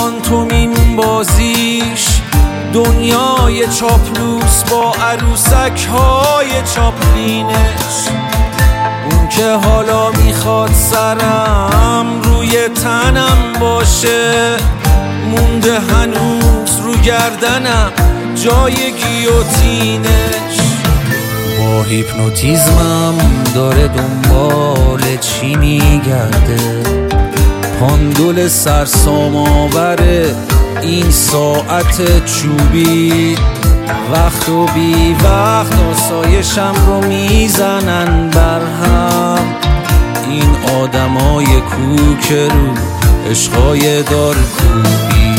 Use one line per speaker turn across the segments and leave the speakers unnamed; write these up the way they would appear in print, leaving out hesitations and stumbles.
پانتومین بازیش، دنیای چاپلوس با عروسک های چاپلینش. اون که حالا میخواد سرم روی تنم باشه، مونده هنوز رو گردنم جای گیوتینش. با هیپنوتیزمم داره دنبال چی میگرده، پاندول سرسام آوره این ساعت چوبی. وقت و بی وقت آسایشم رو میزنن برهم، این آدمای کوک رو عشقای دار کوبی.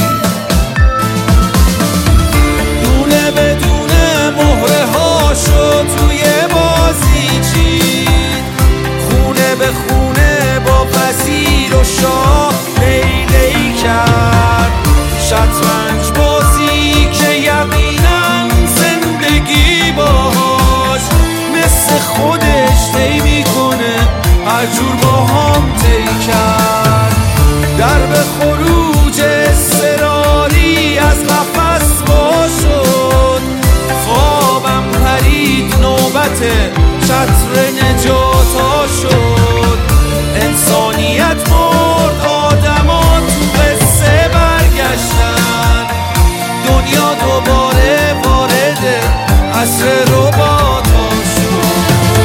دونه بدونه مهره هاشو توی بازی چید، خونه به خونه با وزیر و شاه لیلی کرد. شطرنج بازی که یقینا زندگی باهاش مثل خودش طی میکنه، هر جور با هم طی کرد. در به خروج اضطراری از قفس وا شد، خوابم پرید نوبت چتر نجاتا شد. انسانیت مرد، آدما تو قصه برگشتن، دنیا دوباره وارد عصر رباتا شد.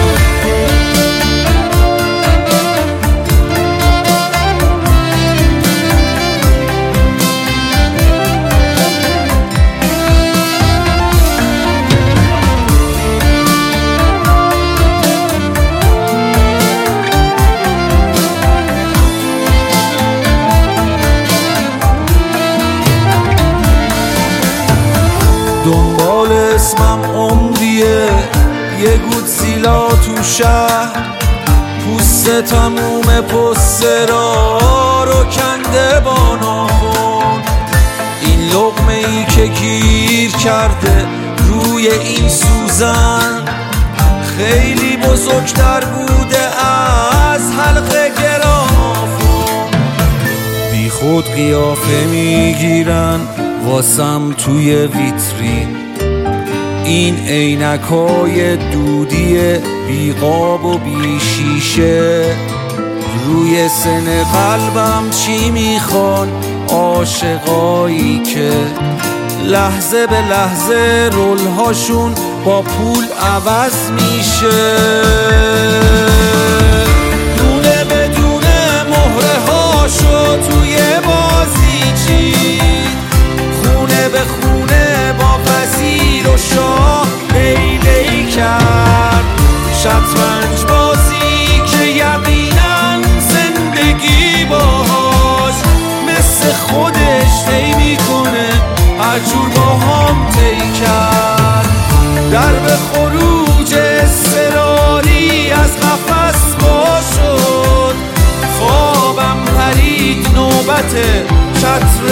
دنبال اسمم عمریه، یه گودزیلا تو شهر، پوست تموم پسترها رو کنده با ناخن. این لقمه ای که گیر کرده روی این سوزن، خیلی بزرگتر بوده از حلقه گرافون. بی خود قیافه میگیرن واسم توی ویترین، این عینک‌های دودی بی قاب و بی شیشه. روی سن قلبم چی میخوان عاشقایی که لحظه به لحظه رولهاشون با پول عوض میشه. دونه بدونه مهره هاشو توی بازی چید، خونه به خونه با وزیر و شاه لیلی کرد. شطرنج بازی که یقینا زندگی باهاش مثل خودش طی میکنه، هر جور با هم طی کرد. در به خروج اضطراری از قفس وا شد، خوابم پرید نوبت چتر